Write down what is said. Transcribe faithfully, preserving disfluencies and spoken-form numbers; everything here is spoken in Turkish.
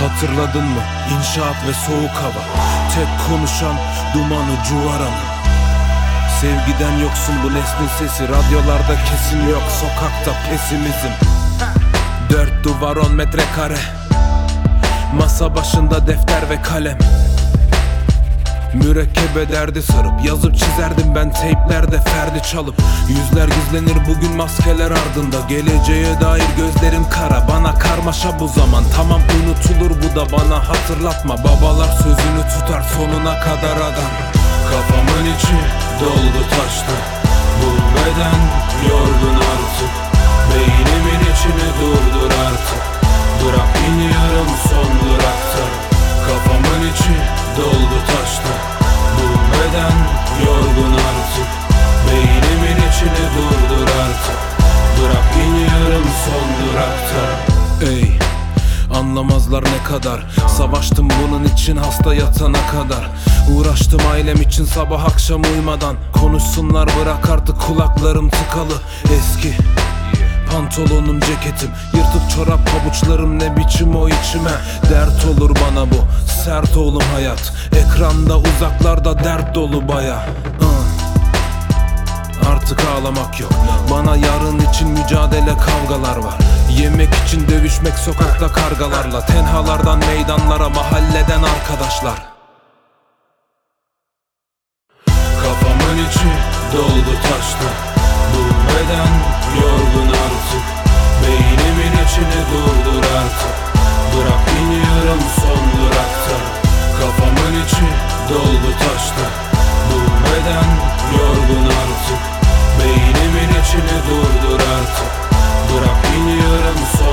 Hatırladın mı? İnşaat ve soğuk hava. Tek konuşan dumanı cuvaranın. Sevgiden yoksun bu neslin sesi. Radyolarda kesin yok, sokakta pesimizm. Dört duvar on metrekare. Masa başında defter ve kalem. Mürekkebe derdi sarıp yazıp çizerdim ben teyplerde ferdi çalıp. Yüzler gizlenir bugün maskeler ardında. Geleceğe dair gözlerim kara. Bana karmaşa bu zaman. Tamam unutulur bu da bana hatırlatma. Babalar sözünü tutar sonuna kadar adam. Kafamın içi doldu taştı. Bu beden yorgun artık. Beynimin içini durdur artık. Bırak iniyorum son durakta. Kafamın içi doldu taştı. Bu beden yorgun artık. Beynimin içini durdur artık. Bırak iniyorum son durakta. Ey, anlamazlar ne kadar savaştım bunun için hasta yatana kadar. Uğraştım ailem için sabah akşam uyumadan. Konuşsunlar bırak artık kulaklarım tıkalı. Eski pantolonum ceketim, yırtık çorap pabuçlarım ne biçim o içime. Dert olur bana bu sert oğlum hayat. Ekranda uzaklarda dert dolu baya. Artık ağlamak yok. Bana yarın için mücadele kavgalar var. Yemek için dövüşmek sokakta kargalarla. Tenhalardan meydanlara mahalleden arkadaşlar. Kafamın içi doldu taştı. Bu beden yorgun artık. Beynimin içini durdur artık. Bırak iniyorum son durakta. Kafamın içi doldu taştı. Bu beden yorgun artık. Beynimin içini durdur artık. Bırak iniyorum son